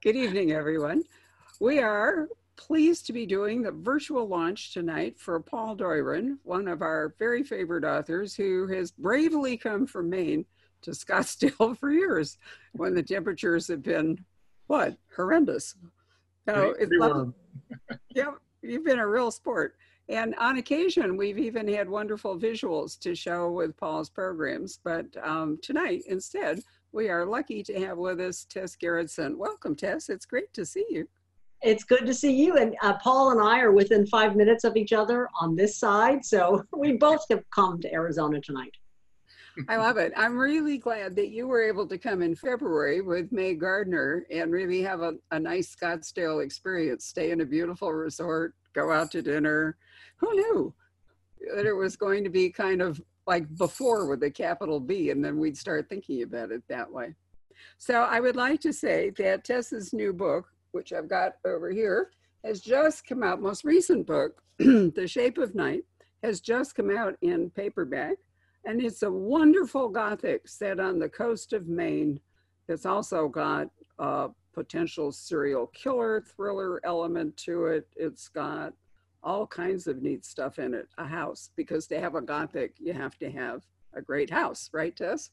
Good evening, everyone. We are pleased to be doing the virtual launch tonight for Paul Doiron, one of our very favorite authors who has bravely come from Maine to Scottsdale for years when the temperatures have been, what, horrendous. So it's Pretty lovely. warm. Yeah, you've been a real sport. And on occasion, we've even had wonderful visuals to show with Paul's programs. But tonight, instead, we are lucky to have with us Tess Gerritsen. Welcome, Tess. It's great to see you. It's good to see you. And Paul and I are within 5 minutes of each other on this side. So we both have come to Arizona tonight. I love it. I'm really glad that you were able to come in February with May Gardner and really have a nice Scottsdale experience, stay in a beautiful resort, go out to dinner. Who knew that it was going to be kind of like before with a capital B, and then we'd start thinking about it that way. So I would like to say that Tess's new book, which I've got over here, has just come out. Most recent book, The Shape of Night, has just come out in paperback. And it's a wonderful Gothic set on the coast of Maine. It's also got a potential serial killer thriller element to it. It's got all kinds of neat stuff in it. A house, because to have a Gothic, you have to have a great house, right, Tess?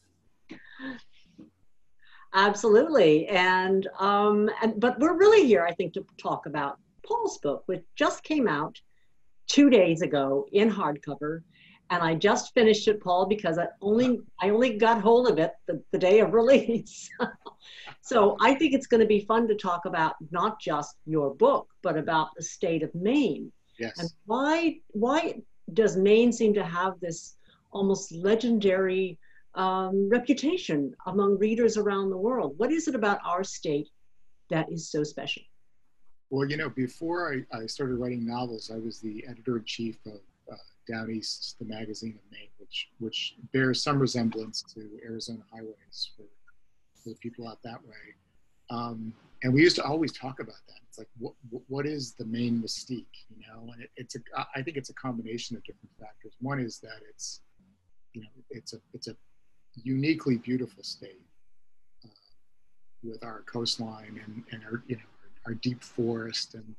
Absolutely. But we're really here, I think, to talk about Paul's book, which just came out 2 days ago in hardcover. And I just finished it, Paul, because I only got hold of it the day of release. So I think it's going to be fun to talk about not just your book, but about the state of Maine. Yes. And why does Maine seem to have this almost legendary reputation among readers around the world? What is it about our state that is so special? Well, before I started writing novels, I was the editor-in-chief of Down East, the magazine of Maine, which bears some resemblance to Arizona Highways for the people out that way. And we used to always talk about that. It's like, what is the Maine mystique, And I think it's a combination of different factors. One is that it's a uniquely beautiful state with our coastline and our deep forest and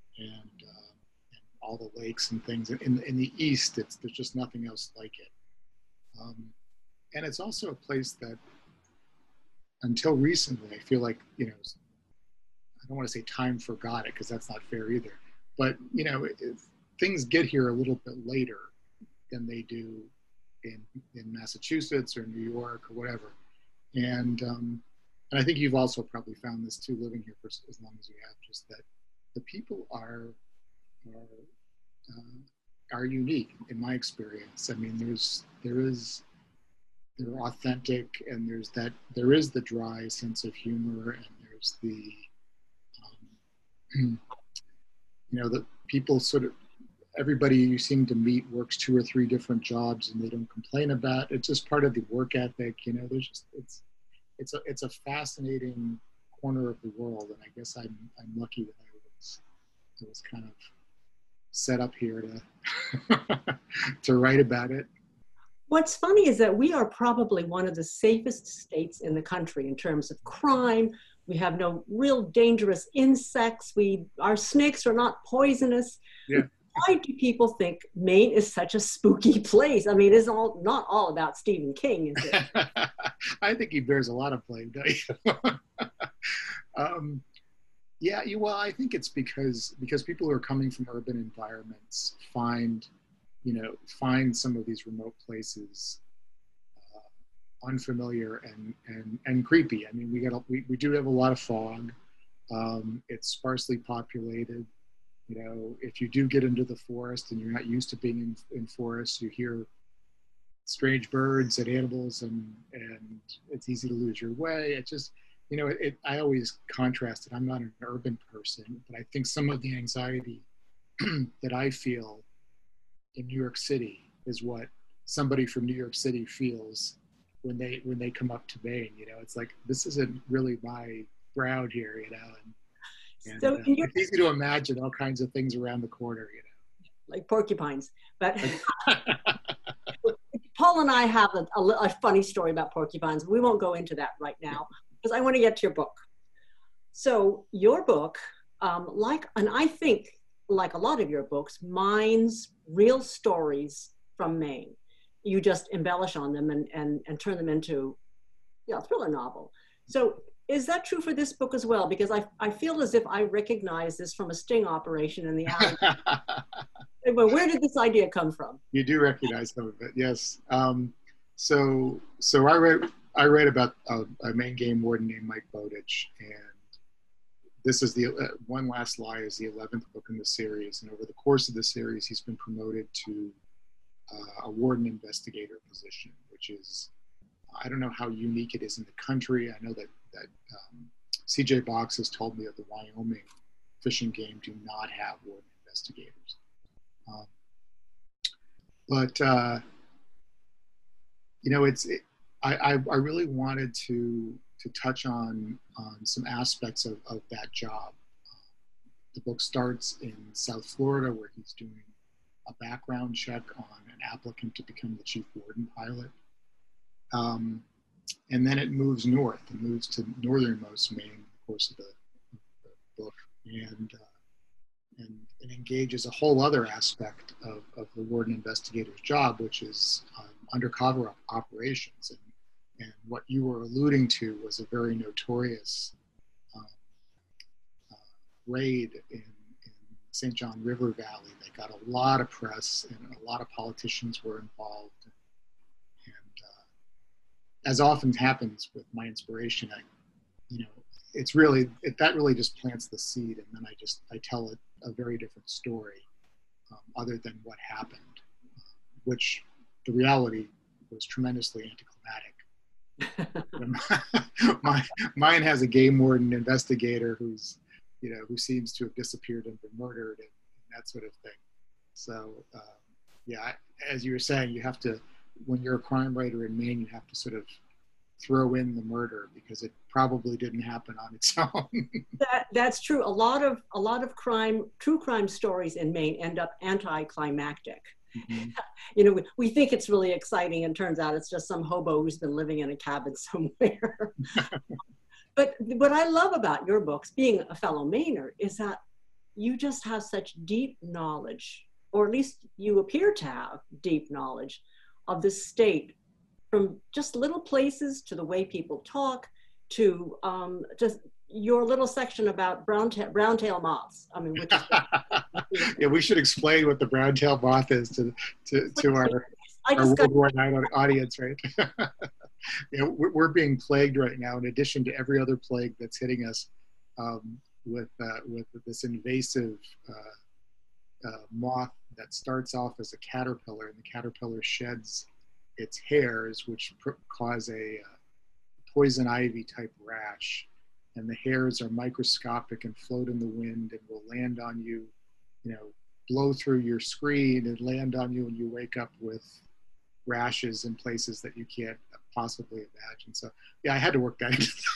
all the lakes and things. In the East, there's just nothing else like it. And it's also a place that, until recently, I feel like, I don't want to say time forgot it, because that's not fair either. But, things get here a little bit later than they do in Massachusetts or New York or whatever. And I think you've also probably found this too, living here for as long as you have, just that the people are unique in my experience. I mean, they're authentic, and there is the dry sense of humor, and there's the the people everybody you seem to meet works 2 or 3 different jobs, and they don't complain about it. It's just part of the work ethic. There's just it's a fascinating corner of the world, and I guess I'm lucky that I was kind of set up here to write about it. What's funny is that we are probably one of the safest states in the country in terms of crime. We have no real dangerous insects. Our snakes are not poisonous. Yeah. Why do people think Maine is such a spooky place? I mean, it's not all about Stephen King, is it? I think he bears a lot of blame, don't you? Yeah, well, I think it's because people who are coming from urban environments find some of these remote places unfamiliar and creepy. I mean, we do have a lot of fog. It's sparsely populated. If you do get into the forest and you're not used to being in forests, you hear strange birds and animals, and it's easy to lose your way. It just, I always contrast it. I'm not an urban person, but I think some of the anxiety that I feel in New York City is what somebody from New York City feels when they come up to Maine. It's like, this isn't really my ground here, and So it's easy to imagine all kinds of things around the corner, like porcupines. But Paul and I have a funny story about porcupines. We won't go into that right now, because I want to get to your book. So your book, and I think like a lot of your books, mines real stories from Maine. You just embellish on them and turn them into, a thriller novel. So is that true for this book as well? Because I feel as if I recognize this from a sting operation in the alley. But where did this idea come from? You do recognize some of it, yes. So I read about a Maine game warden named Mike Bowditch, and this is the One Last Lie is the 11th book in the series, and over the course of the series, he's been promoted to a warden investigator position, which is, I don't know how unique it is in the country. I know that CJ Box has told me that the Wyoming Fish and Game do not have warden investigators. I really wanted to touch on some aspects of that job. The book starts in South Florida, where he's doing a background check on an applicant to become the chief warden pilot. And then it moves north. It moves to northernmost Maine in the course of the book, and engages a whole other aspect of the warden investigator's job, which is undercover operations. And what you were alluding to was a very notorious raid in St. John River Valley. They got a lot of press, and a lot of politicians were involved. And as often happens with my inspiration, that really just plants the seed, and then I tell it a very different story, other than what happened, which the reality was tremendously anticlimactic. Mine has a game warden investigator who seems to have disappeared and been murdered and that sort of thing. So as you were saying, you have to, when you're a crime writer in Maine, you have to sort of throw in the murder because it probably didn't happen on its own. That's true. A lot of true crime stories in Maine end up anticlimactic. Mm-hmm. We think it's really exciting, and turns out it's just some hobo who's been living in a cabin somewhere. But what I love about your books, being a fellow Mainer, is that you just have such deep knowledge, or at least you appear to have deep knowledge of the state, from just little places to the way people talk, to just your little section about brown-tail moths. I mean, which is yeah, we should explain what the brown-tail moth is to our worldwide audience, right? We're being plagued right now, in addition to every other plague that's hitting us, with this invasive moth that starts off as a caterpillar, and the caterpillar sheds its hairs, which cause a poison ivy type rash. And the hairs are microscopic and float in the wind and will land on you, blow through your screen and land on you, and you wake up with rashes in places that you can't possibly imagine. So yeah, I had to work that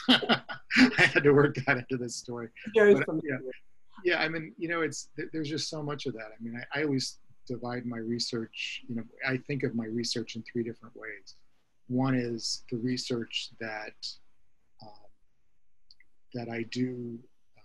into this story. But, yeah, I mean, there's just so much of that. I mean, I always divide my research, I think of my research in three different ways. One is the research that I do,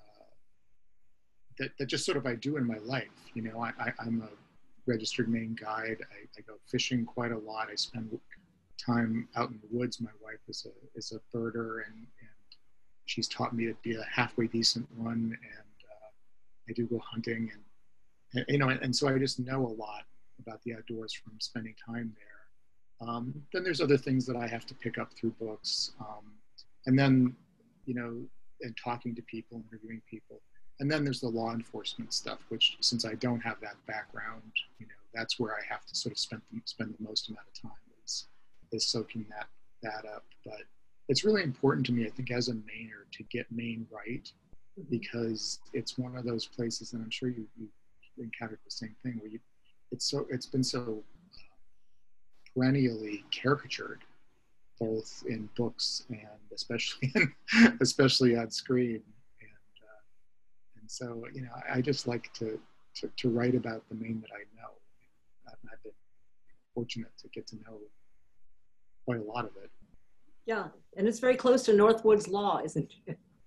that just sort of I do in my life. I'm a registered Maine guide. I go fishing quite a lot. I spend time out in the woods. My wife is a birder, and she's taught me to be a halfway decent one. And I do go hunting, and so I just know a lot about the outdoors from spending time there. Then there's other things that I have to pick up through books, and then and talking to people, interviewing people. And then there's the law enforcement stuff, which, since I don't have that background, that's where I have to sort of spend the most amount of time is soaking that up. But it's really important to me, I think, as a Mainer, to get Maine right, because it's one of those places, and I'm sure you encountered the same thing, where it's been so perennially caricatured, both in books and especially on screen. And so, I just like to write about the Maine that I know. I've been fortunate to get to know quite a lot of it. Yeah, and it's very close to Northwood's Law, isn't it?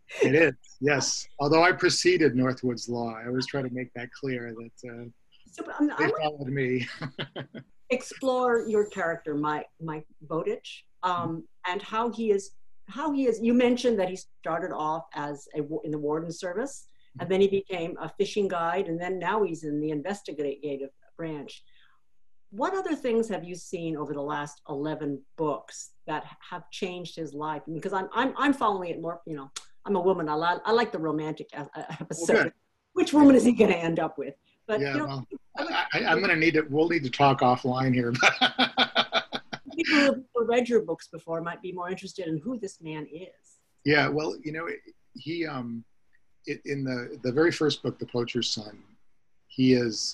It is, yes. Although I preceded Northwood's Law, I always try to make that clear that So they I followed me. explore your character, Mike Bowditch, and how he is. You mentioned that he started off as in the warden service, and then he became a fishing guide, and then now he's in the investigative branch. What other things have you seen over the last 11 books that have changed his life? Because I'm following it more. You know, I'm a woman. I like the romantic Well, episode. good. Which woman is he going to end up with? But Yeah, you know, well, I'm going to we'll need to talk offline here. people who read your books before might be more interested in who this man is. Yeah, well, you know, he, in the very first book, The Poacher's Son, he is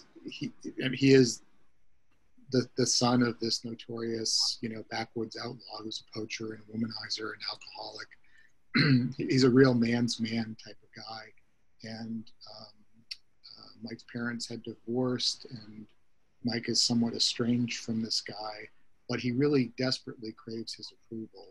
the son of this notorious, you know, backwoods outlaw who's a poacher and a womanizer and alcoholic. He's a real man's man type of guy. And Mike's parents had divorced, and Mike is somewhat estranged from this guy, but he really desperately craves his approval.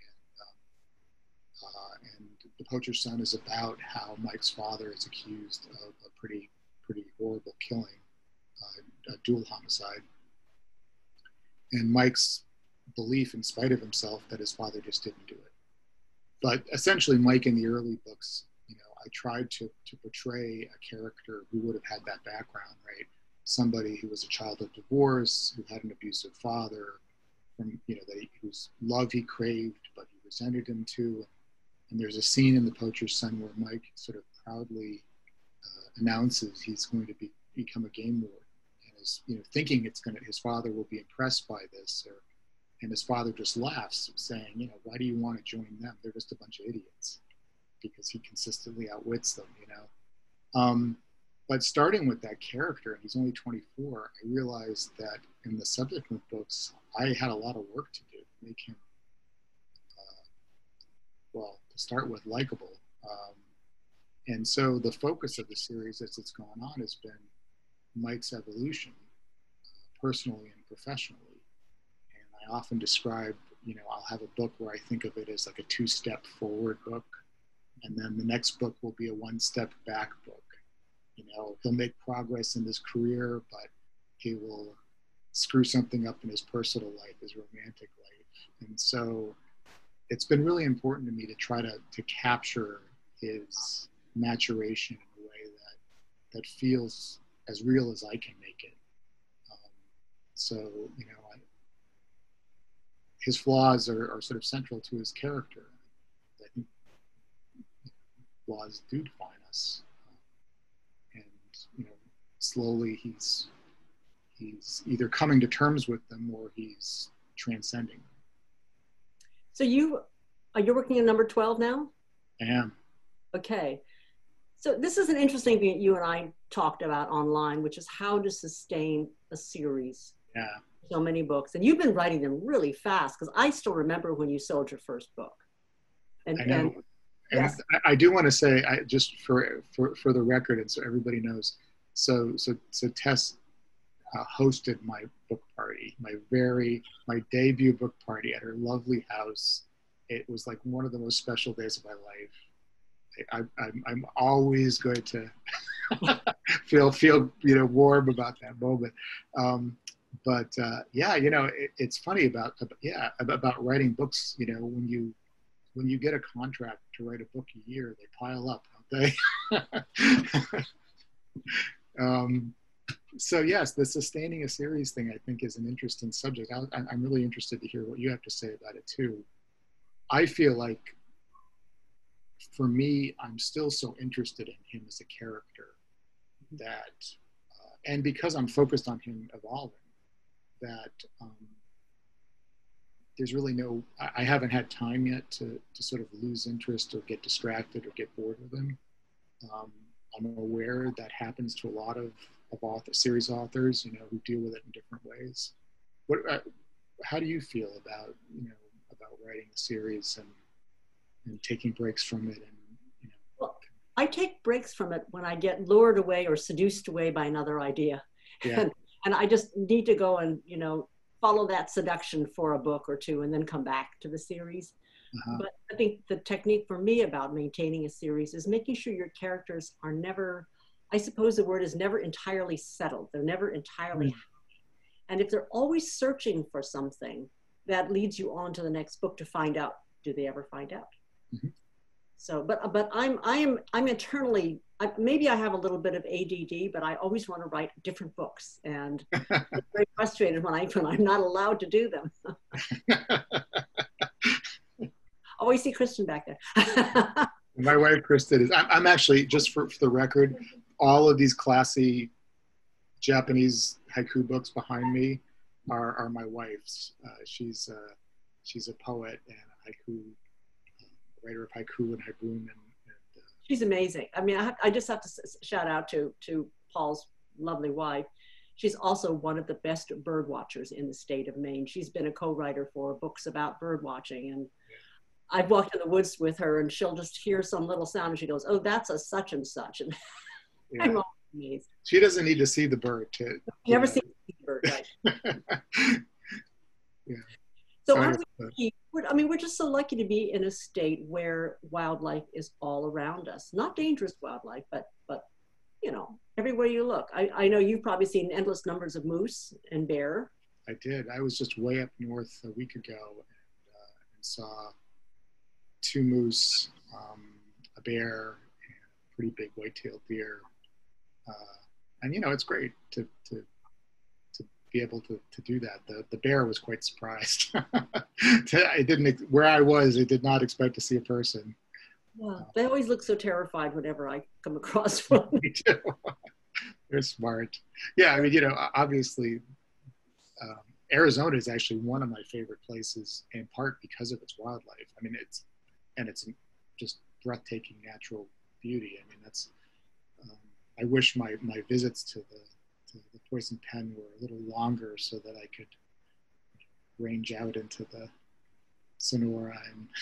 And The Poacher's Son is about how Mike's father is accused of a pretty horrible killing, a dual homicide. And Mike's belief, in spite of himself, that his father just didn't do it. But essentially, Mike in the early books, you know, I tried to portray a character who would have had that background, right? Somebody who was a child of divorce, who had an abusive father, from, you know, whose love he craved, but he resented him too. And there's a scene in The Poacher's Son where Mike sort of proudly announces he's going to become a game warden, and is, you know, thinking his father will be impressed by this, and his father just laughs, saying, you know, why do you want to join them? They're just a bunch of idiots, because he consistently outwits them, you know. But starting with that character, and he's only 24, I realized that in the subsequent books, I had a lot of work to do to make him, well, to start with, likable. And so the focus of the series as it's gone on has been Mike's evolution, personally and professionally. And I often describe, you know, I'll have a book where I think of it as like a 2-step forward book, and then the next book will be a 1-step back book. You know, he'll make progress in his career, but he will screw something up in his personal life, his romantic life. And so it's been really important to me to try to capture his maturation in a way that feels as real as I can make it. So, you know, his flaws are sort of central to his character. I think flaws do define us. And, you know, slowly he's either coming to terms with them or he's transcending them. So you're working on number 12 now? I am. Okay. So this is an interesting thing that you and I talked about online, which is how to sustain a series. Yeah. So many books. And you've been writing them really fast, because I still remember when you sold your first book. And, I know. And yes. I do want to say, just for the record, and so everybody knows, so Tess hosted my book party, my debut book party at her lovely house. It was like one of the most special days of my life. I'm always going to feel you know, warm about that moment. But yeah, you know, it's funny about writing books. You know, when you get a contract to write a book a year, they pile up, don't they? So yes, the sustaining a series thing, I think, is an interesting subject. I'm really interested to hear what you have to say about it too. I feel like, for me, I'm still so interested in him as a character that, and because I'm focused on him evolving, that there's really I haven't had time yet to sort of lose interest or get distracted or get bored with him. I'm aware that happens to a lot of series authors, you know, who deal with it in different ways. How do you feel about, you know, about writing a series and taking breaks from it? And, you know, Well, I take breaks from it when I get lured away or seduced away by another idea. Yeah. And I just need to go and, you know, follow that seduction for a book or two and then come back to the series. But I think the technique for me about maintaining a series is making sure your characters are never, I suppose the word is never entirely settled. They're never entirely happy. And if they're always searching for something, that leads you on to the next book to find out, do they ever find out? So, but I'm internally, maybe I have a little bit of ADD, but I always want to write different books, and I'm very frustrated when I'm not allowed to do them. Oh, I see Kristen back there. My wife, Kristen, is, I'm actually, just for the record, all of these classy Japanese haiku books behind me are my wife's. She's a poet and a haiku, writer of haiku and haibun. And she's amazing. I mean, I just have to shout out to Paul's lovely wife. She's also one of the best bird watchers in the state of Maine. She's been a co-writer for books about bird watching, and I've walked in the woods with her, and she'll just hear some little sound, and she goes, "Oh, that's a such and such." And yeah. I'm always amazed. She doesn't need to see the bird to. Never seen the bird, right? Yeah. So we're just so lucky to be in a state where wildlife is all around us. Not dangerous wildlife, but you know, everywhere you look. I know you've probably seen endless numbers of moose and bear. I did. I was just way up north a week ago and saw 2 moose, a bear, and a pretty big white-tailed deer. And you know, it's great to be able to do that. The bear was quite surprised. Where I was, it did not expect to see a person. Yeah, they always look so terrified whenever I come across one. Me too. They're smart. Yeah, I mean, you know, obviously, Arizona is actually one of my favorite places, in part because of its wildlife. I mean, it's just breathtaking natural beauty. I mean, that's. I wish my visits to the Poison Pen were a little longer so that I could range out into the Sonora.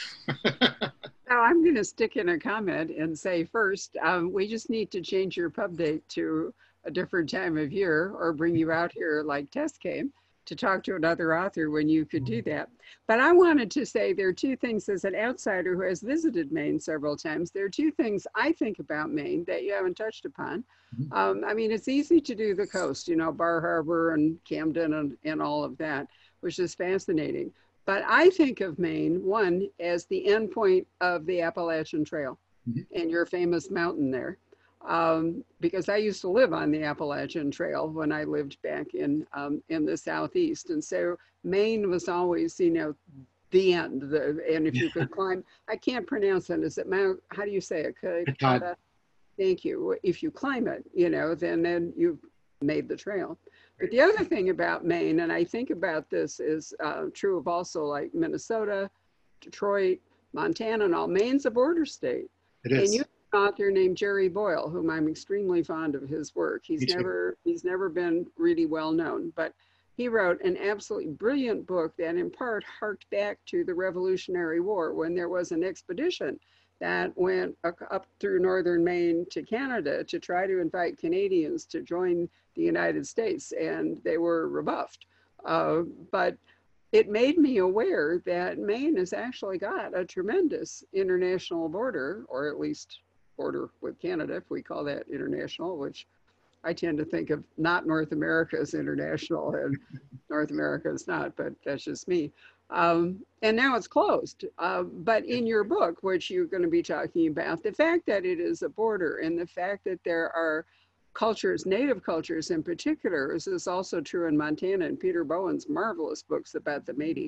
Now I'm going to stick in a comment and say first, we just need to change your pub date to a different time of year, or bring you out here like Tess came to talk to another author when you could do that. But I wanted to say there are 2 things as an outsider who has visited Maine several times. There are 2 things I think about Maine that you haven't touched upon. I mean, it's easy to do the coast, you know, Bar Harbor and Camden and all of that, which is fascinating. But I think of Maine, one, as the end point of the Appalachian Trail and your famous mountain there. Because I used to live on the Appalachian Trail when I lived back in the Southeast. And so Maine was always, you know, the end. And if you could climb, I can't pronounce it. Is it Mount, how do you say it? Kata? Thank you. If you climb it, you know, then you've made the trail. But the other thing about Maine, and I think about this, is true of also like Minnesota, Detroit, Montana, and all. Maine's a border state. It is. And you have an author named Jerry Boyle, whom I'm extremely fond of his work. He's never been really well known, but he wrote an absolutely brilliant book that in part harked back to the Revolutionary War, when there was an expedition that went up through northern Maine to Canada to try to invite Canadians to join the United States, and they were rebuffed. But it made me aware that Maine has actually got a tremendous international border, or at least border with Canada, if we call that international, which I tend to think of not North America as international, and North America is not, but that's just me. And now it's closed. But in your book, which you're going to be talking about, the fact that it is a border and the fact that there are cultures, native cultures in particular, this is also true in Montana and Peter Bowen's marvelous books about the Métis,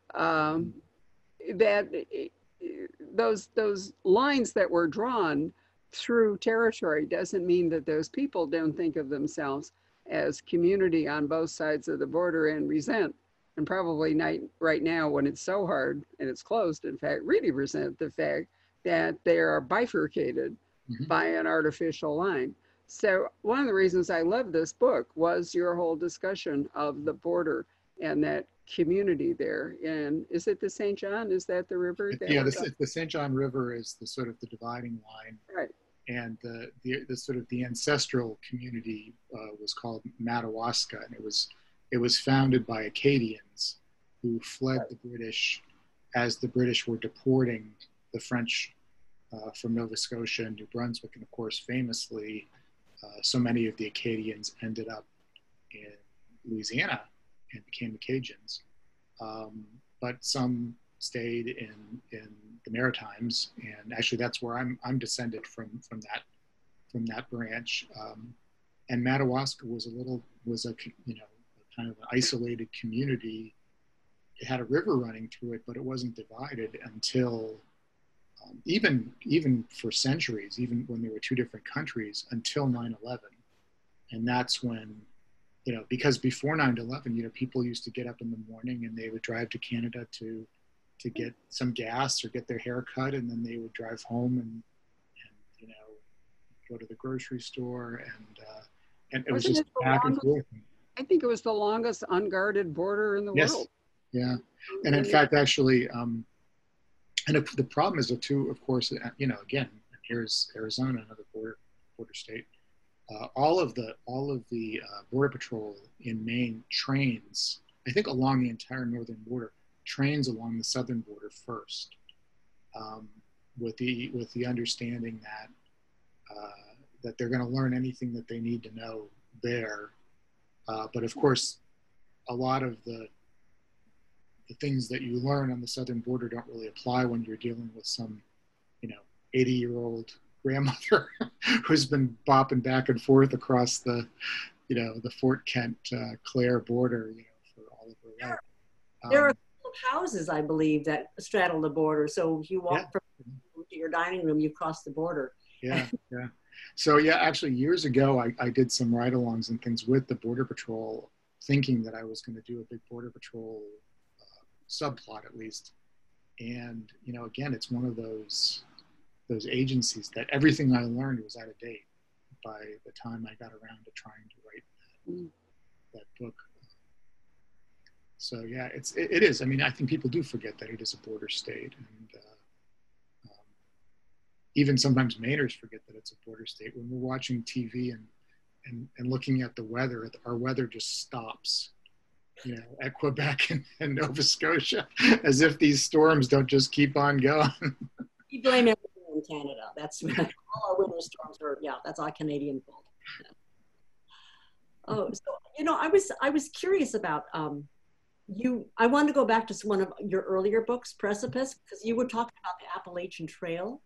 that those lines that were drawn through territory doesn't mean that those people don't think of themselves as community on both sides of the border and resent, and probably right now when it's so hard and it's closed, in fact, really resent the fact that they are bifurcated by an artificial line. So one of the reasons I love this book was your whole discussion of the border and that community there. And is it the St. John? Is that the river? Yeah, the St. John River is the sort of the dividing line. Right. And the sort of the ancestral community was called Madawaska, and it was founded by Acadians who fled the British as the British were deporting the French from Nova Scotia and New Brunswick, and of course, famously, so many of the Acadians ended up in Louisiana and became the Cajuns. But some stayed in the Maritimes, and actually, that's where I'm descended from that branch. And Madawaska was a kind of an isolated community. It had a river running through it, but it wasn't divided until even for centuries, even when there were two different countries, until 9/11. And that's when, because before 9/11, people used to get up in the morning and they would drive to Canada to get some gas or get their hair cut, and then they would drive home and go to the grocery store, and it was Wasn't just it the back and longest? forth. I think it was the longest unguarded border in the Yes. world. Yeah. And in fact, actually, and the problem is too, of course, again, here's Arizona, another border state. All of the Border Patrol in Maine trains, I think, along the entire northern border, trains along the southern border first, with the understanding that they're going to learn anything that they need to know there. But of course, a lot of the things that you learn on the southern border don't really apply when you're dealing with some 80-year-old grandmother who's been bopping back and forth across the Fort Kent Clare border for all of her life. There are houses, I believe, that straddle the border. So if you walk from to your dining room, you cross the border. Yeah. So actually years ago, I did some ride-alongs and things with the Border Patrol, thinking that I was going to do a big Border Patrol subplot at least. And again, it's one of those agencies that everything I learned was out of date by the time I got around to trying to write that book. So yeah, it is. I mean, I think people do forget that it is a border state, and even sometimes Mainers forget that it's a border state. When we're watching TV and looking at the weather, our weather just stops, at Quebec and Nova Scotia, as if these storms don't just keep on going. We blame everything in Canada. That's all our winter storms are. Yeah, that's our Canadian fault. Oh, so I was curious about you. I wanted to go back to one of your earlier books, Precipice, because you were talking about the Appalachian Trail.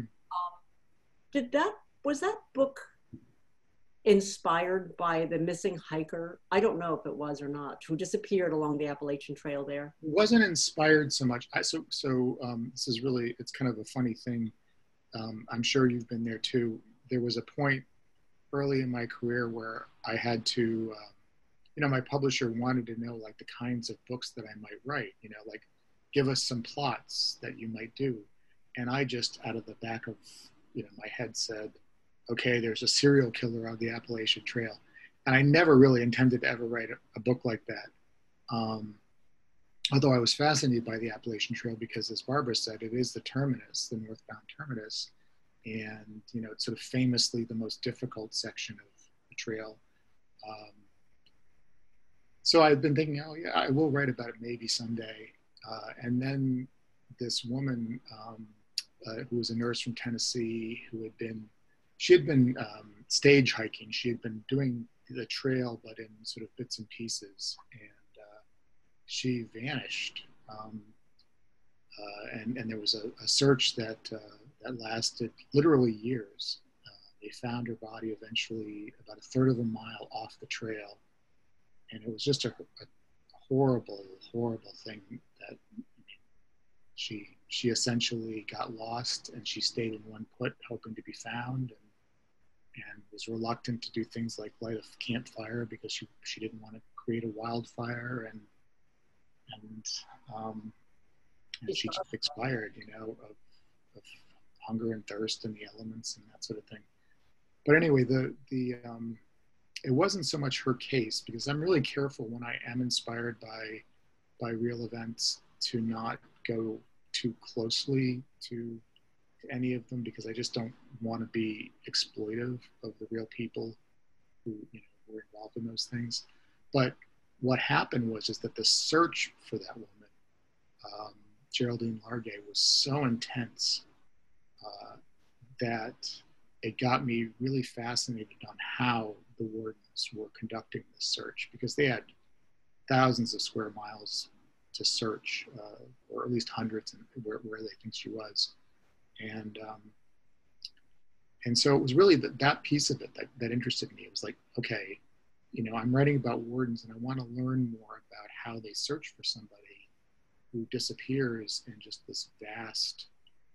Was that book inspired by the missing hiker? I don't know if it was or not, who disappeared along the Appalachian Trail there. It wasn't inspired so much. This is really, it's kind of a funny thing. I'm sure you've been there too. There was a point early in my career where I had to, my publisher wanted to know like the kinds of books that I might write, like give us some plots that you might do. And I just, out of the back of my head, said, okay, there's a serial killer on the Appalachian Trail. And I never really intended to ever write a book like that. Although I was fascinated by the Appalachian Trail because, as Barbara said, it is the terminus, the northbound terminus. And, it's sort of famously the most difficult section of the trail. So I've been thinking, oh yeah, I will write about it maybe someday. And then this woman who was a nurse from Tennessee she had been stage hiking. She had been doing the trail, but in sort of bits and pieces. And she vanished. And there was a search that lasted literally years. They found her body eventually about a third of a mile off the trail. And it was just a horrible, horrible thing that she essentially got lost, and she stayed in one put hoping to be found, and was reluctant to do things like light a campfire because she didn't want to create a wildfire, and she just expired, of hunger and thirst and the elements and that sort of thing. But anyway, it wasn't so much her case, because I'm really careful when I am inspired by real events to not go too closely to any of them, because I just don't want to be exploitive of the real people who were involved in those things. But what happened was that the search for that woman Geraldine Largay was so intense that it got me really fascinated on how the wardens were conducting the search, because they had thousands of square miles to search, or at least hundreds, where they think she was. And so it was really that piece of it that interested me. It was like, okay, you know, I'm writing about wardens and I want to learn more about how they search for somebody who disappears in just this vast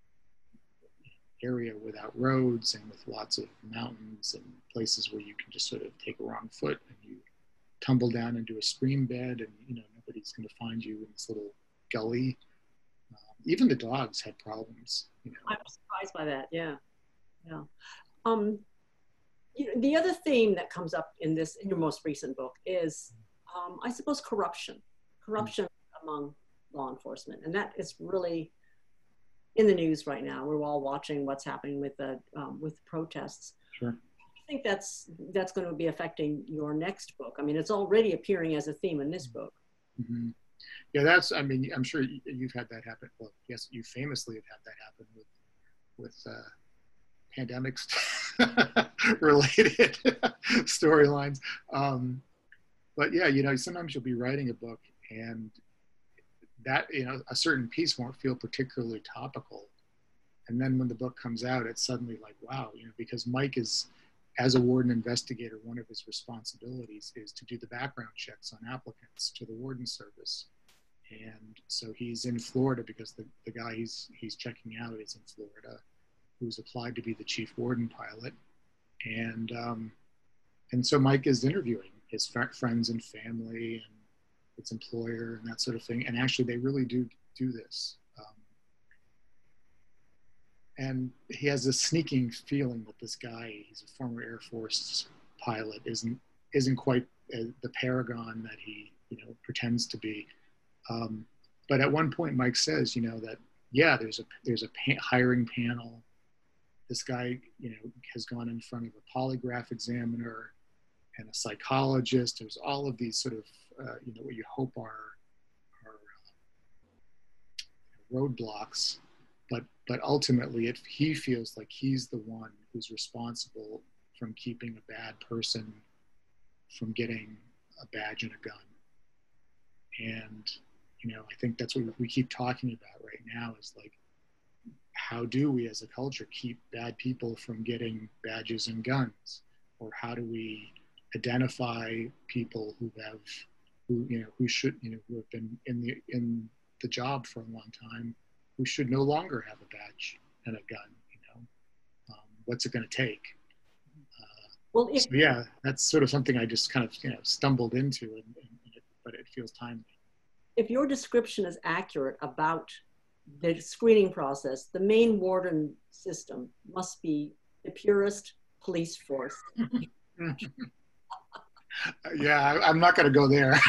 area without roads and with lots of mountains and places where you can just sort of take a wrong foot and you tumble down into a stream bed, and you know, nobody's going to find you in this little gully. Even the dogs had problems, you know. I'm surprised by that. Yeah. You know, the other theme that comes up in your most recent book is, I suppose, corruption among law enforcement, and that is really in the news right now. We're all watching what's happening with the protests. Sure. I think that's going to be affecting your next book. I mean, it's already appearing as a theme in this book. Mm-hmm. Yeah, I mean, I'm sure you've had that happen. Well, yes, you famously have had that happen with pandemics related storylines. But yeah, you know, sometimes you'll be writing a book and that, you know, a certain piece won't feel particularly topical. And then when the book comes out, it's suddenly like, wow, you know, because Mike is, as a warden investigator, one of his responsibilities is to do the background checks on applicants to the warden service. And so he's in Florida because the guy he's checking out is in Florida, who's applied to be the chief warden pilot. And so Mike is interviewing his friends and family and his employer and that sort of thing. And actually they really do this. And he has this sneaking feeling that this guy, he's a former Air Force pilot, isn't quite the paragon that he, you know, pretends to be. But at one point, Mike says, you know, that yeah, there's a hiring panel. This guy, you know, has gone in front of a polygraph examiner and a psychologist. There's all of these sort of, you know, what you hope are roadblocks. But ultimately, he feels like he's the one who's responsible from keeping a bad person from getting a badge and a gun. And, you know, I think that's what we keep talking about right now is like, how do we as a culture keep bad people from getting badges and guns? Or how do we identify people who have been in the job for a long time, who should no longer have a badge and a gun, you know? What's it going to take? So yeah, that's sort of something I just kind of, you know, stumbled into, but it feels timely. If your description is accurate about the screening process, the main warden system must be the purest police force. Yeah, I'm not going to go there.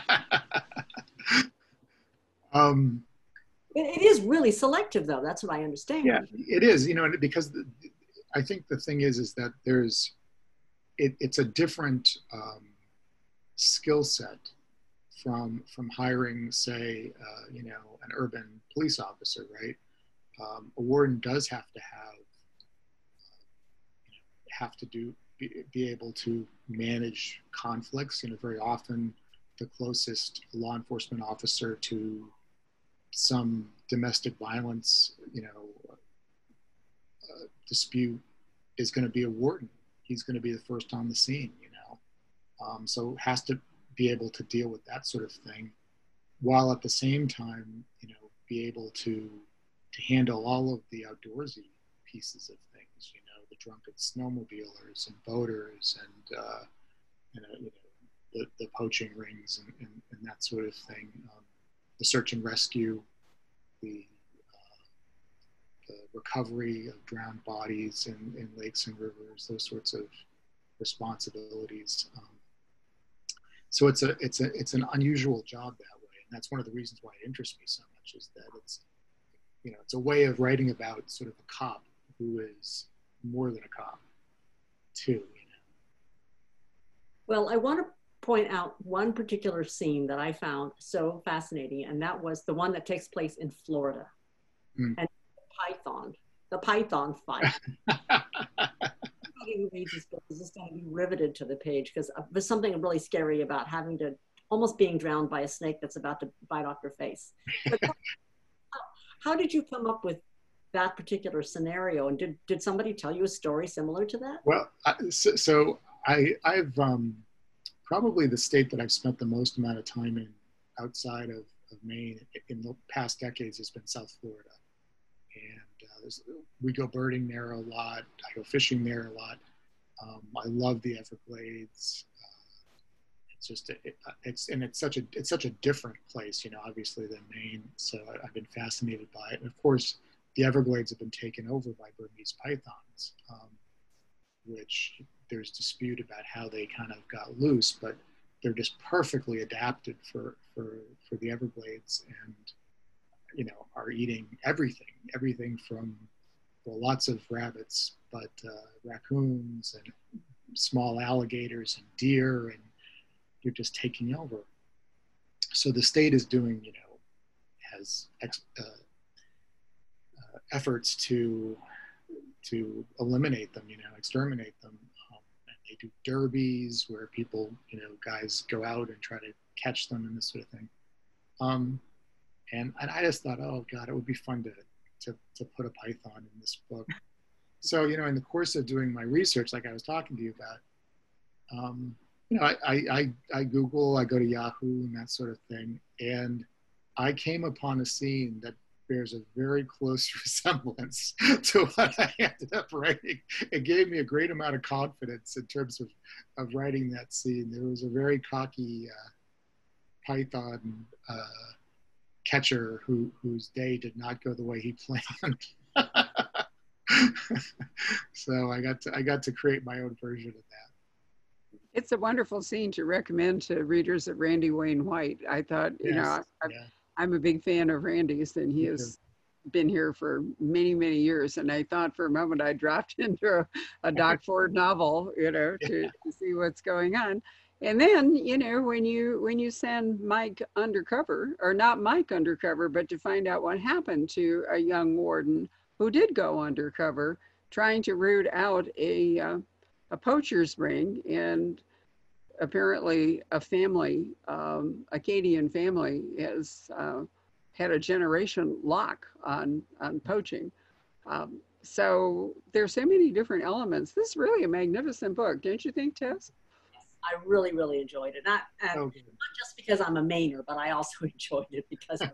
It is really selective, though. That's what I understand. Yeah, it is. You know, because I think the thing is that it's a different skill set from have, say, you know, an urban police officer, right? A warden does have to be able to manage conflicts. You know, very often the closest law enforcement officer to some domestic violence, you know, dispute is going to be a warden. He's going to be the first on the scene, you know. So has to be able to deal with that sort of thing, while at the same time, you know, be able to handle all of the outdoorsy pieces of things, you know, the drunken snowmobilers and boaters and you know, the poaching rings and that sort of thing, the search and rescue, the recovery of drowned bodies in lakes and rivers, those sorts of responsibilities. So it's an unusual job that way, and that's one of the reasons why it interests me so much, is that it's, you know, it's a way of writing about sort of a cop who is more than a cop, too. You know. Well, I want to point out one particular scene that I found so fascinating, and that was the one that takes place in Florida. Mm. And the python fight. Anybody who reads this book is just going to be riveted to the page, because there's something really scary about having to, almost being drowned by a snake that's about to bite off your face. But how did you come up with that particular scenario? And did somebody tell you a story similar to that? Well, I've probably the state that I've spent the most amount of time in outside of Maine in the past decades has been South Florida. And we go birding there a lot. I go fishing there a lot. I love the Everglades. It's just it's such a different place, you know, obviously than Maine. So I've been fascinated by it. And of course, the Everglades have been taken over by Burmese pythons, which there's dispute about how they kind of got loose, but they're just perfectly adapted for the Everglades, and you know, are eating everything from, well, lots of rabbits, but raccoons and small alligators and deer, and they're just taking over. So the state is doing, you know, has efforts to eliminate them, you know, exterminate them. And they do derbies where people, you know, guys go out and try to catch them and this sort of thing. And I just thought, oh God, it would be fun to put a python in this book. So, you know, in the course of doing my research, like I was talking to you about, you know, I Google, I go to Yahoo and that sort of thing. And I came upon a scene that bears a very close resemblance to what I ended up writing. It gave me a great amount of confidence in terms of writing that scene. There was a very cocky python catcher whose day did not go the way he planned. So I got to create my own version of that. It's a wonderful scene to recommend to readers of Randy Wayne White. I thought, you know, I'm a big fan of Randy's, and he has been here for many, many years. And I thought for a moment I dropped into a Doc Ford novel, you know, to see what's going on. And then, you know, when you send Mike undercover, or not Mike undercover, but to find out what happened to a young warden who did go undercover, trying to root out a poacher's ring, and apparently a family, Acadian family, has had a generation lock on poaching. So there's so many different elements. This is really a magnificent book, don't you think, Tess? I really, really enjoyed it. Not just because I'm a Mainer, but I also enjoyed it because I'm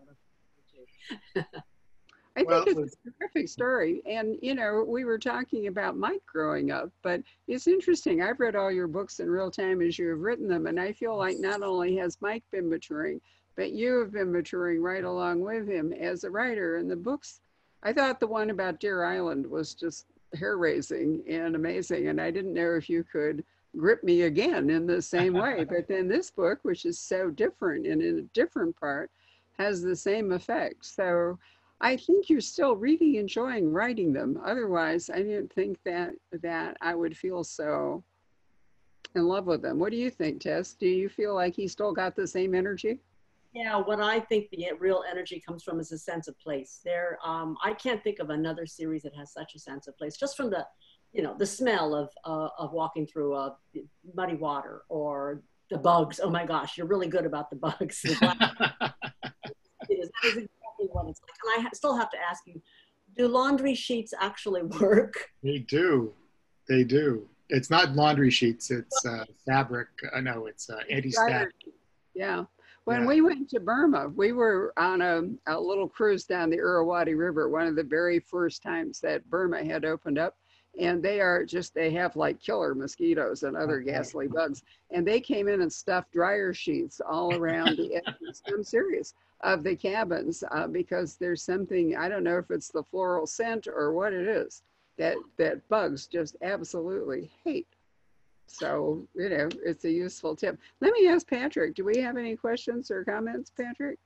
a I think it's a terrific story. And, you know, we were talking about Mike growing up, but it's interesting. I've read all your books in real time as you have written them. And I feel like not only has Mike been maturing, but you have been maturing right along with him as a writer. And the books, I thought the one about Deer Island was just hair-raising and amazing. And I didn't know if you could grip me again in the same way. But then this book, which is so different and in a different part, has the same effect. So I think you're still really enjoying writing them. Otherwise, I didn't think that I would feel so in love with them. What do you think, Tess? Do you feel like he still got the same energy? Yeah, what I think the real energy comes from is a sense of place. I can't think of another series that has such a sense of place, just from the, you know, the smell of walking through muddy water, or the bugs. Oh my gosh, you're really good about the bugs. That is exactly what it's like. And I still have to ask you, do laundry sheets actually work? They do. They do. It's not laundry sheets. It's fabric. No, it's anti-static. Yeah. When we went to Burma, we were on a little cruise down the Irrawaddy River, one of the very first times that Burma had opened up. And they have like killer mosquitoes and other ghastly bugs. And they came in and stuffed dryer sheets all around the edges, I'm serious, of the cabins, because there's something, I don't know if it's the floral scent or what it is, that bugs just absolutely hate. So, you know, it's a useful tip. Let me ask Patrick, do we have any questions or comments, Patrick?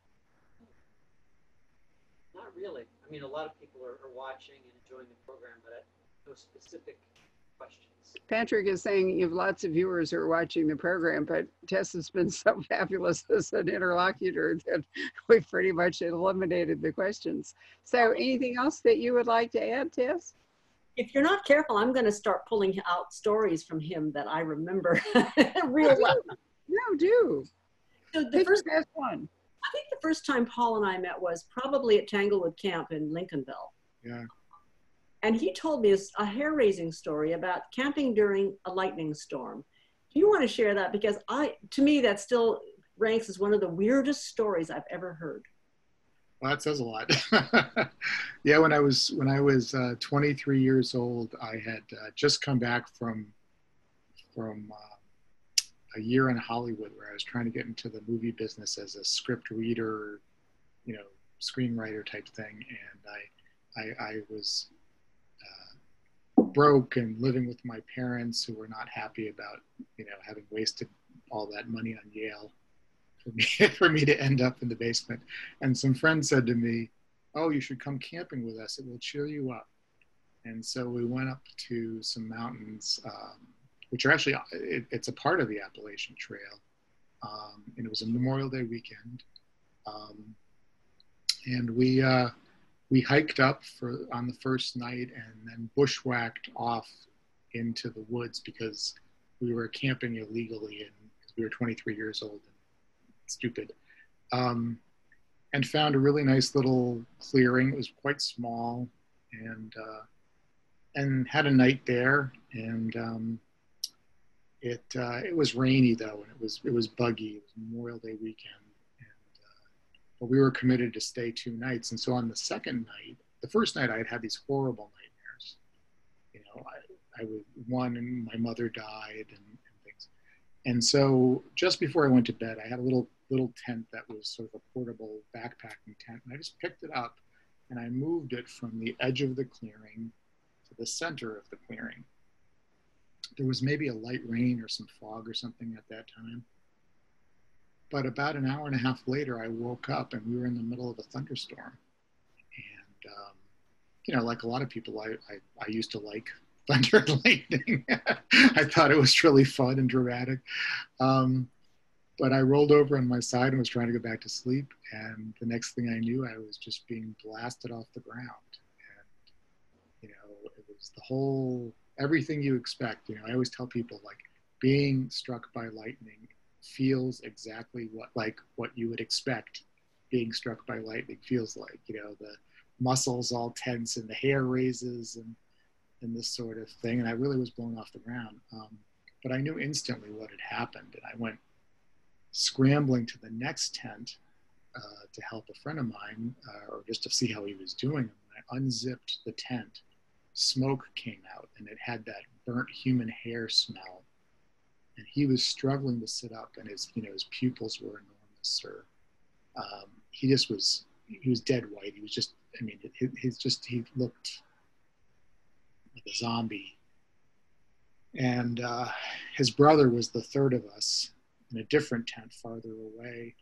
Not really. I mean, a lot of people are watching and enjoying the program, but no specific questions. Patrick is saying you have lots of viewers who are watching the program, but Tess has been so fabulous as an interlocutor that we've pretty much eliminated the questions. So anything else that you would like to add, Tess? If you're not careful, I'm going to start pulling out stories from him that I remember real well. No, do. So the first one. I think the first time Paul and I met was probably at Tanglewood Camp in Lincolnville. Yeah. And he told me a hair-raising story about camping during a lightning storm. Do you want to share that? Because to me, that still ranks as one of the weirdest stories I've ever heard. Well, that says a lot. Yeah, when I was 23 years old, I had just come back from a year in Hollywood where I was trying to get into the movie business as a script reader, you know, screenwriter type thing, and I was broke and living with my parents who were not happy about, you know, having wasted all that money on Yale for me to end up in the basement. And some friends said to me, "Oh, you should come camping with us. It will cheer you up." And so we went up to some mountains, which are actually, it's a part of the Appalachian Trail. And it was a Memorial Day weekend. And we hiked up on the first night and then bushwhacked off into the woods because we were camping illegally and we were 23 years old and stupid. And found a really nice little clearing. It was quite small, and had a night there. And it was rainy though, and it was buggy. It was Memorial Day weekend. But we were committed to stay 2 nights. And so on the second night, the first night I had these horrible nightmares. You know, and my mother died and things. And so just before I went to bed, I had a little tent that was sort of a portable backpacking tent. And I just picked it up and I moved it from the edge of the clearing to the center of the clearing. There was maybe a light rain or some fog or something at that time. But about an hour and a half later, I woke up and we were in the middle of a thunderstorm. And, you know, like a lot of people, I used to like thunder and lightning. I thought it was really fun and dramatic. But I rolled over on my side and was trying to go back to sleep. And the next thing I knew, I was just being blasted off the ground. And, you know, it was everything you expect. You know, I always tell people, like, being struck by lightning feels exactly what you would expect being struck by lightning feels like. You know, the muscles all tense and the hair raises and this sort of thing. And I really was blown off the ground. But I knew instantly what had happened. And I went scrambling to the next tent to help a friend of mine, or just to see how he was doing. And when I unzipped the tent, smoke came out and it had that burnt human hair smell. And he was struggling to sit up, and his pupils were enormous. Or he was dead white. He was just, I mean, he looked like a zombie. And his brother was the third of us in a different tent farther away.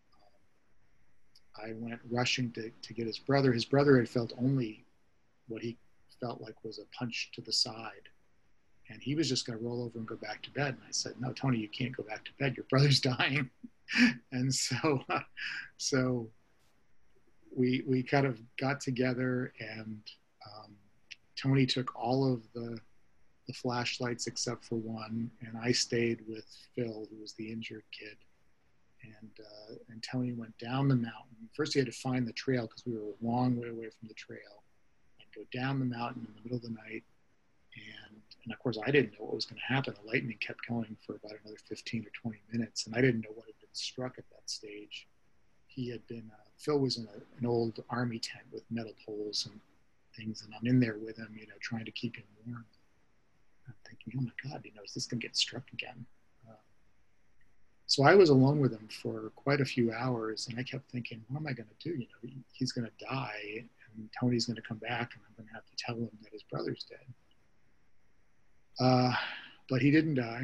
I went rushing to get his brother. His brother had felt only what he felt like was a punch to the side. And he was just going to roll over and go back to bed. And I said, "No, Tony, you can't go back to bed. Your brother's dying." And so we kind of got together, and Tony took all of the flashlights except for one, and I stayed with Phil, who was the injured kid. And Tony went down the mountain. First, he had to find the trail because we were a long way away from the trail, and go down the mountain in the middle of the night. And of course, I didn't know what was going to happen. The lightning kept going for about another 15 or 20 minutes, and I didn't know what had been struck at that stage. Phil was in an old army tent with metal poles and things, and I'm in there with him, you know, trying to keep him warm. I'm thinking, oh my God, you know, is this going to get struck again? So I was alone with him for quite a few hours, and I kept thinking, what am I going to do? You know, he's going to die, and Tony's going to come back, and I'm going to have to tell him that his brother's dead. But he didn't die.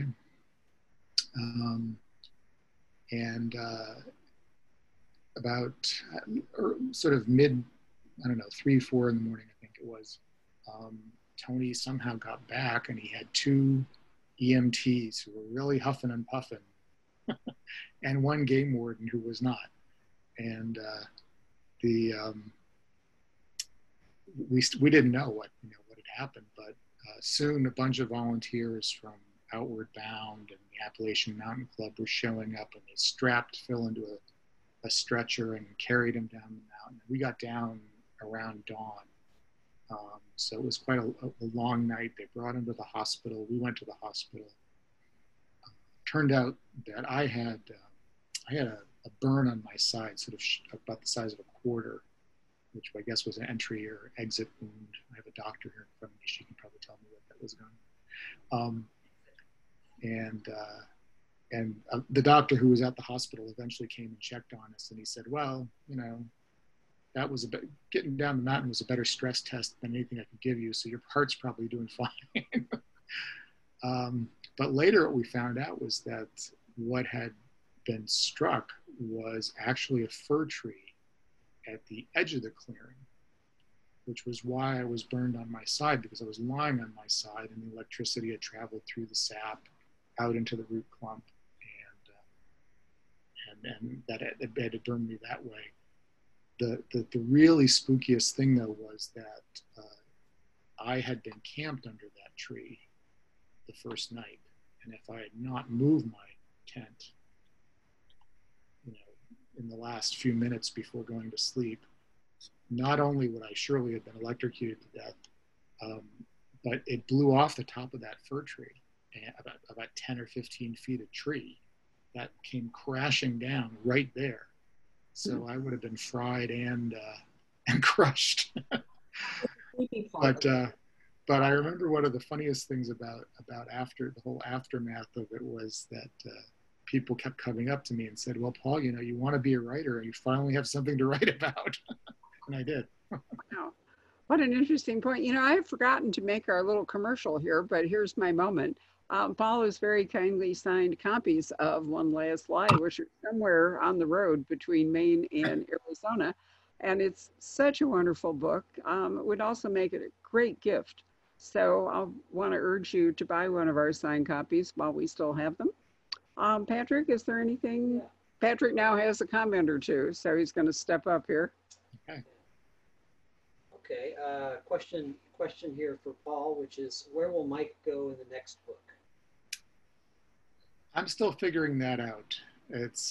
About sort of 3, 4 in the morning, I think it was, Tony somehow got back and he had two EMTs who were really huffing and puffing and one game warden who was not. And the we didn't know what had happened, but soon a bunch of volunteers from Outward Bound and the Appalachian Mountain Club were showing up, and they strapped Phil into a stretcher and carried him down the mountain. We got down around dawn. So it was quite a long night. They brought him to the hospital. We went to the hospital. Turned out that I had a burn on my side, sort of about the size of a quarter, which I guess was an entry or exit wound. I have a doctor here in front of me. She can probably tell me what that was going. And the doctor who was at the hospital eventually came and checked on us, and he said, well, that was getting down the mountain was a better stress test than anything I could give you, so your heart's probably doing fine. But later what we found out was that what had been struck was actually a fir tree at the edge of the clearing, which was why I was burned on my side, because I was lying on my side and the electricity had traveled through the sap out into the root clump, and that it had burned me that way. The really spookiest thing though was that I had been camped under that tree the first night, and if I had not moved my tent, in the last few minutes before going to sleep, not only would I surely have been electrocuted to death, but it blew off the top of that fir tree, about 10 or 15 feet of tree that came crashing down right there. So I would have been fried and crushed. But I remember one of the funniest things about after the whole aftermath of it was that people kept coming up to me and said, well, Paul, you want to be a writer and you finally have something to write about. And I did. Wow. What an interesting point. I have forgotten to make our little commercial here, but here's my moment. Paul has very kindly signed copies of One Last Lie, which are somewhere on the road between Maine and Arizona. And it's such a wonderful book. It would also make it a great gift. So I'll want to urge you to buy one of our signed copies while we still have them. Patrick, is there anything? Patrick now has a comment or two, so he's going to step up here. Okay. Question here for Paul, which is, where will Mike go in the next book? I'm still figuring that out. It's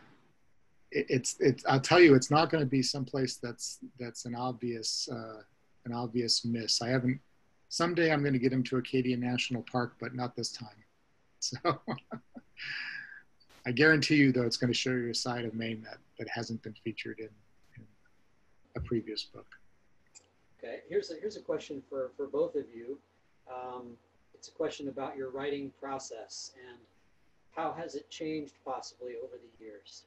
I'll tell you, it's not going to be someplace that's an obvious miss. Someday I'm going to get him to Acadia National Park, but not this time. So I guarantee you, though, it's going to show you a side of Maine that hasn't been featured in a previous book. Okay, here's a question for both of you. It's a question about your writing process and how has it changed possibly over the years?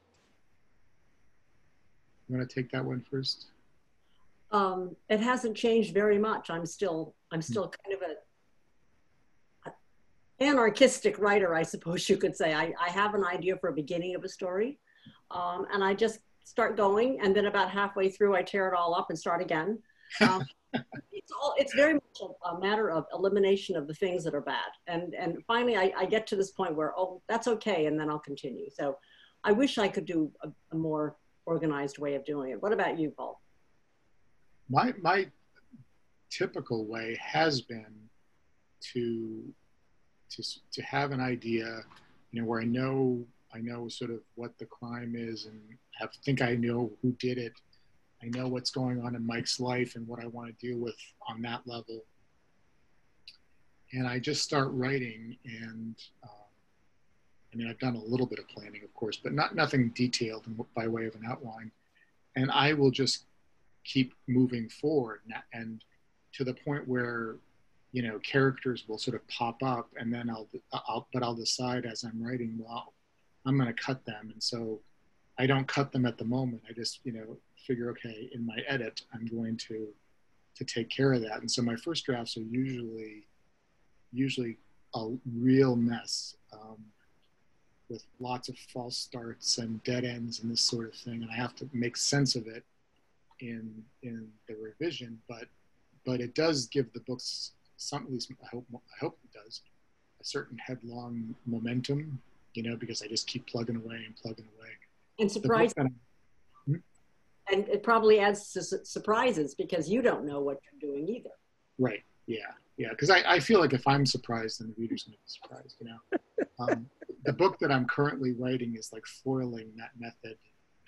You want to take that one first? It hasn't changed very much. I'm still kind of an anarchistic writer, I suppose you could say. I have an idea for a beginning of a story, and I just start going, and then about halfway through, I tear it all up and start again. It's very much a matter of elimination of the things that are bad, and finally, I get to this point where, oh, that's okay, and then I'll continue. So, I wish I could do a more organized way of doing it. What about you, Paul? My typical way has been to have an idea, where I know sort of what the crime is, and think I know who did it. I know what's going on in Mike's life and what I want to deal with on that level. And I just start writing, and I've done a little bit of planning, of course, but nothing detailed by way of an outline. And I will just keep moving forward, and to the point where, characters will sort of pop up, and then I'll decide as I'm writing, well, I'm going to cut them. And so I don't cut them at the moment. I just, figure, okay, in my edit, I'm going to take care of that. And so my first drafts are usually a real mess, with lots of false starts and dead ends and this sort of thing. And I have to make sense of it in the revision, but it does give the books some, at least I hope it does, a certain headlong momentum, you know, because I just keep plugging away and plugging away. And surprise. And it probably adds to surprises because you don't know what you're doing either. Right. Yeah. Yeah. Because I feel like if I'm surprised, then the reader's going to be surprised, you know. The book that I'm currently writing is like foiling that method.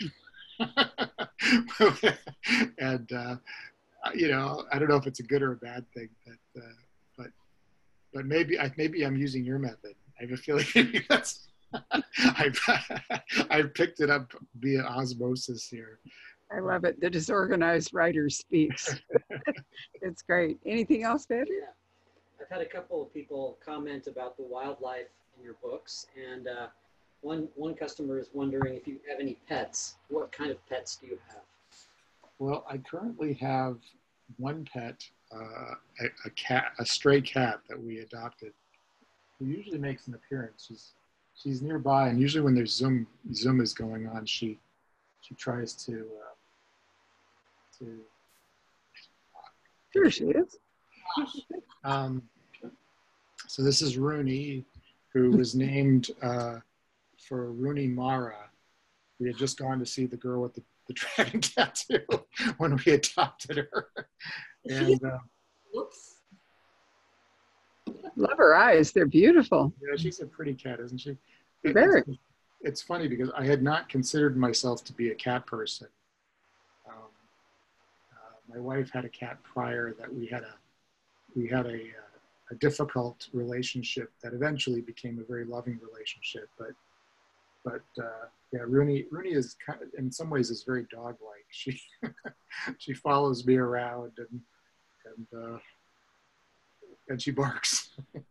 And, you know, I don't know if it's a good or a bad thing, but maybe I'm using your method. I have a feeling maybe that's, I've picked it up via osmosis here. I love it. The disorganized writer speaks. It's great. Anything else, Babe? Yeah. I've had a couple of people comment about the wildlife in your books, and one customer is wondering if you have any pets. What kind of pets do you have? Well, I currently have one pet, a cat, a stray cat that we adopted, who usually makes an appearance. She's nearby, and usually when there's Zoom is going on, she tries to. Here she is. So this is Rooney, who was named for Rooney Mara. We had just gone to see the girl with the dragon tattoo when we adopted her. And Whoops. Love her eyes. They're beautiful. yeah, she's a pretty cat, isn't she? Very. It's funny because I had not considered myself to be a cat person. My wife had a cat prior that we had a difficult relationship that eventually became a very loving relationship. But yeah, Rooney is kind of, in some ways, is very dog-like. She follows me around and she barks.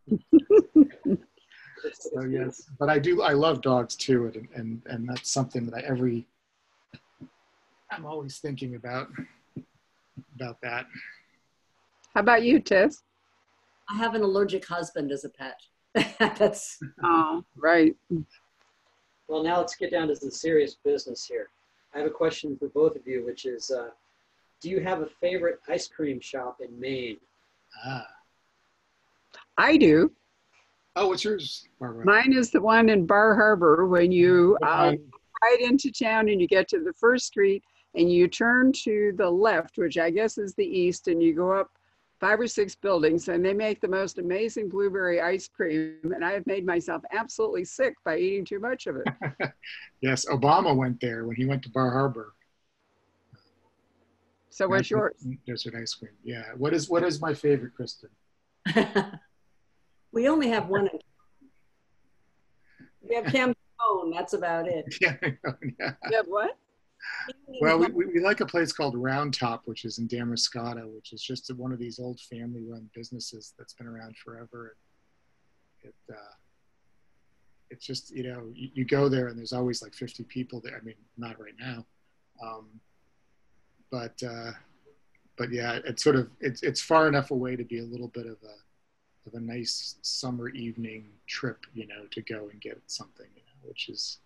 So yes, but I love dogs too, and that's something that I'm always thinking about that. How about you, Tess? I have an allergic husband as a pet. That's Oh, right. Well, now let's get down to the serious business here. I have a question for both of you, which is, do you have a favorite ice cream shop in Maine? I do. Oh, what's yours, Barbara? Mine is the one in Bar Harbor when you right into town and you get to the first street and you turn to the left, which I guess is the east, and you go up 5 or 6 buildings, and they make the most amazing blueberry ice cream. And I have made myself absolutely sick by eating too much of it. Yes, Obama went there when he went to Bar Harbor. So what's yours? Desert ice cream. Yeah. What is my favorite, Kristen? we only have one. We have Campone. That's about it. Yeah. Yeah. You have what? Well, we like a place called Round Top, which is in Damariscotta, which is just one of these old family-run businesses that's been around forever. It's just, you know, you go there and there's always like 50 people there. I mean, not right now, but yeah, it's sort of it's far enough away to be a little bit of a nice summer evening trip, you know, to go and get something, you know, which is.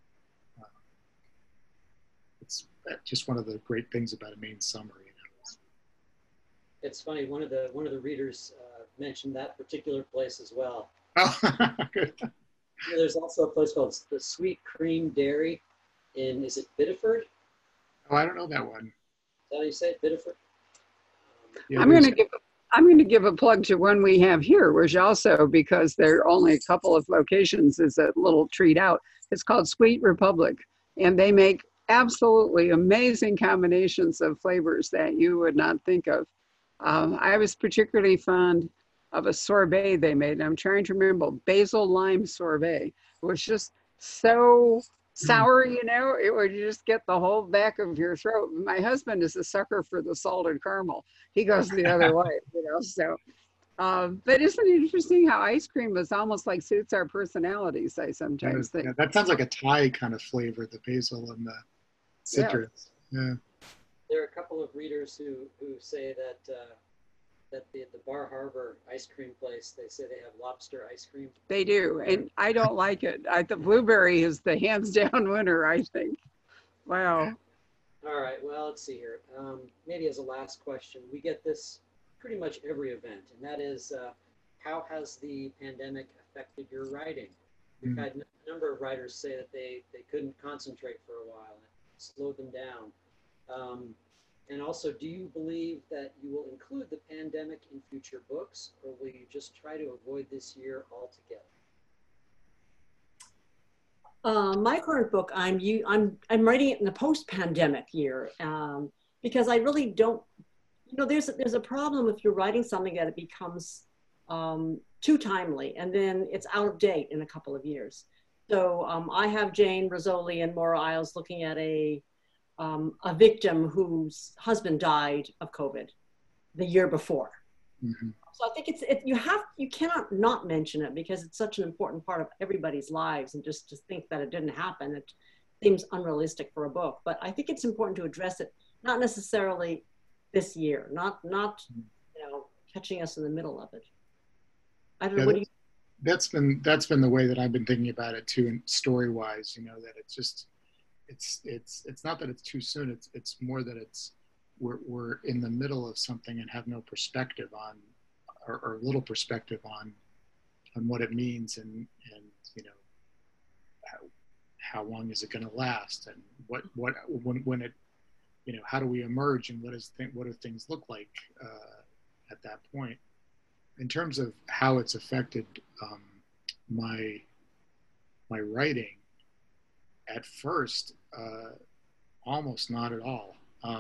It's just one of the great things about a Maine summer, you know. It's funny. One of the readers mentioned that particular place as well. Oh, good. You know, there's also a place called the Sweet Cream Dairy is it Biddeford? Oh, I don't know that one. Is that how you say it, Biddeford? Yeah, I'm going to give a plug to one we have here, which also, because there are only a couple of locations, is a little treat out. It's called Sweet Republic, and they make absolutely amazing combinations of flavors that you would not think of. I was particularly fond of a sorbet they made. I'm trying to remember, basil lime sorbet. It was just so sour, you know, it would just get the whole back of your throat. My husband is a sucker for the salted caramel. He goes the other way, you know, so. But isn't it interesting how ice cream is almost like suits our personalities, I sometimes think. Yeah, that sounds like a Thai kind of flavor, the basil and the citrus. Yeah. There are a couple of readers who say that the Bar Harbor ice cream place, they say they have lobster ice cream. They do, and I don't like it. The blueberry is the hands down winner, I think. Wow. All right, well, let's see here. Maybe as a last question, we get this pretty much every event, and that is how has the pandemic affected your writing? We've had a number of writers say that they couldn't concentrate for a while, and it slowed them down. And also, do you believe that you will include the pandemic in future books, or will you just try to avoid this year altogether? My current book, I'm writing it in the post-pandemic year because I really don't. There's a problem if you're writing something that it becomes too timely, and then it's out of date in a couple of years. So I have Jane Rizzoli and Maura Isles looking at a victim whose husband died of COVID the year before. Mm-hmm. So I think you cannot not mention it because it's such an important part of everybody's lives, and just to think that it didn't happen, it seems unrealistic for a book. But I think it's important to address it, not necessarily this year, not catching us in the middle of it. I don't know. What do you? That's been the way that I've been thinking about it too, and story-wise, that it's just it's not that it's too soon. It's more that we're in the middle of something and have no perspective on, or little perspective on what it means, and how long is it going to last, and when it how do we emerge, and what do things look like at that point. In terms of how it's affected my writing, at first, almost not at all.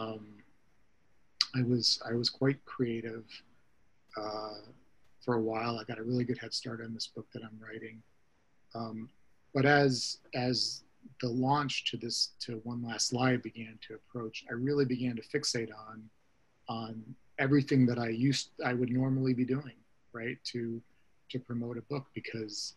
I was quite creative for a while. I got a really good head start on this book that I'm writing. But as the launch to One Last Lie began to approach, I really began to fixate on everything that I would normally be doing, right, to promote a book, because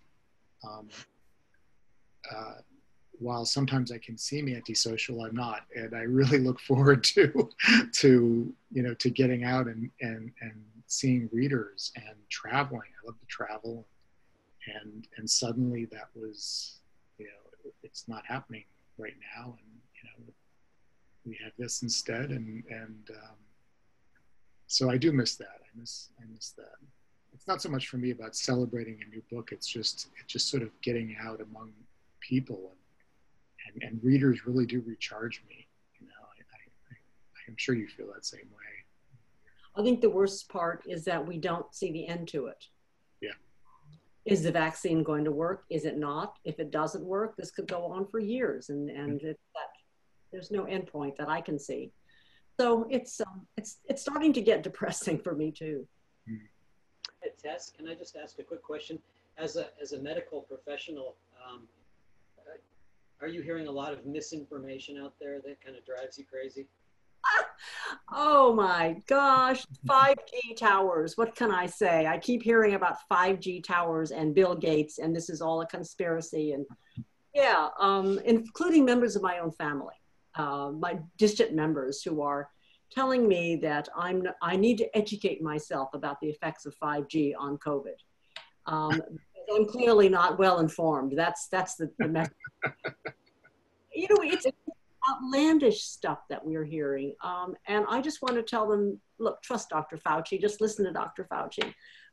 while sometimes I can seem antisocial, I'm not, and I really look forward to getting out and seeing readers and traveling. I love to travel, and suddenly that was, it's not happening right now, and we have this instead, and so I do miss that. I miss that. It's not so much for me about celebrating a new book. It's just sort of getting out among people, and readers really do recharge me. I'm sure you feel that same way. I think the worst part is that we don't see the end to it. Yeah. Is the vaccine going to work? Is it not? If it doesn't work, this could go on for years, and there's no end point that I can see. So it's starting to get depressing for me too. Hey, Tess, can I just ask a quick question? As a medical professional, are you hearing a lot of misinformation out there that kind of drives you crazy? Oh my gosh, 5G towers. What can I say? I keep hearing about 5G towers and Bill Gates, and this is all a conspiracy. And yeah, including members of my own family, my distant members who are telling me that I need to educate myself about the effects of 5G on COVID. I'm clearly not well informed. That's the message. It's outlandish stuff that we're hearing. And I just want to tell them, look, trust Dr. Fauci, just listen to Dr. Fauci.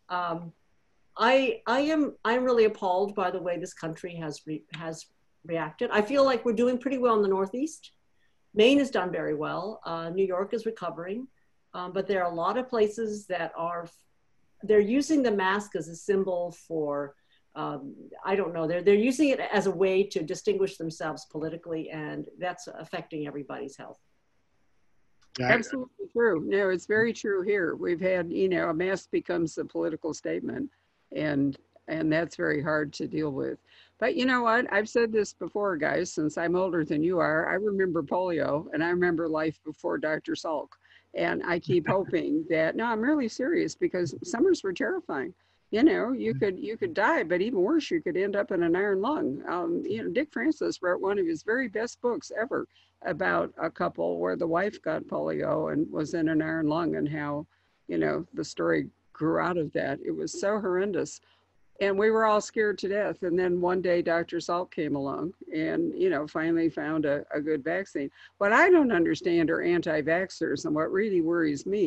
I'm really appalled by the way this country has reacted. I feel like we're doing pretty well in the Northeast. Maine has done very well. New York is recovering, but there are a lot of places that they're using the mask as a symbol for, I don't know, they're using it as a way to distinguish themselves politically, and that's affecting everybody's health. Absolutely true. No, it's very true here. We've had, a mask becomes a political statement, and that's very hard to deal with. But you know what? I've said this before, guys, since I'm older than you are. I remember polio, and I remember life before Dr. Salk. And I keep hoping that, no, I'm really serious, because summers were terrifying. You could die, but even worse, you could end up in an iron lung. Dick Francis wrote one of his very best books ever about a couple where the wife got polio and was in an iron lung, and how, the story grew out of that. It was so horrendous. And we were all scared to death. And then one day Dr. Salk came along and, finally found a good vaccine. What I don't understand are anti-vaxxers. And what really worries me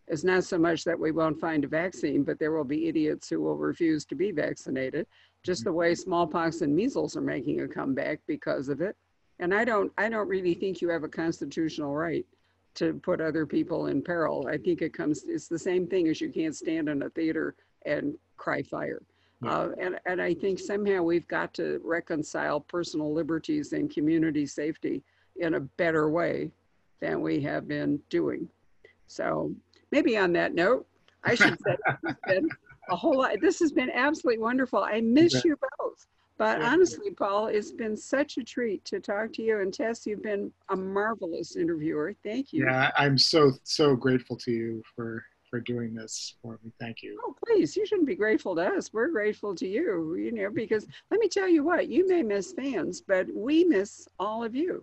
is not so much that we won't find a vaccine, but there will be idiots who will refuse to be vaccinated, just the way smallpox and measles are making a comeback because of it. And I don't really think you have a constitutional right to put other people in peril. I think it's the same thing as you can't stand in a theater and cry fire. Yeah. And I think somehow we've got to reconcile personal liberties and community safety in a better way than we have been doing. So maybe on that note, I should say it's been a whole lot. This has been absolutely wonderful. I miss you both. But honestly, Paul, it's been such a treat to talk to you. And Tess, you've been a marvelous interviewer. Thank you. Yeah, I'm so grateful to you for doing this for me. Thank you. Oh, please, you shouldn't be grateful to us. We're grateful to you, you know, because let me tell you what, you may miss fans, but we miss all of you.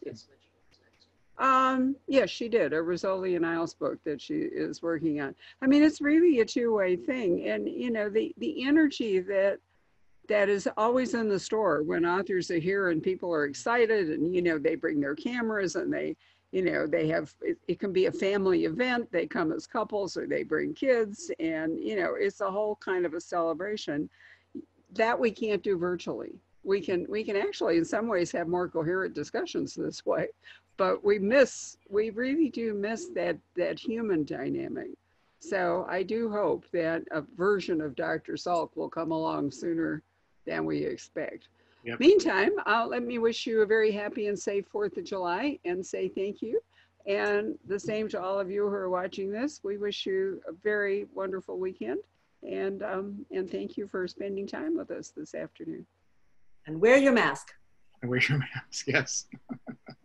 Yes, she did, a Rizzoli and Isles book that she is working on. I mean, it's really a two-way thing. And, you know, the energy that is always in the store when authors are here and people are excited and, you know, they bring their cameras and they, you know, they have, it can be a family event. They come as couples or they bring kids and, you know, it's a whole kind of a celebration that we can't do virtually. We can actually in some ways have more coherent discussions this way, but we really do miss that human dynamic. So I do hope that a version of Dr. Salk will come along sooner than we expect. Yep. Meantime, let me wish you a very happy and safe 4th of July and say thank you. And the same to all of you who are watching this. We wish you a very wonderful weekend. And thank you for spending time with us this afternoon. And wear your mask. And wear your mask, yes.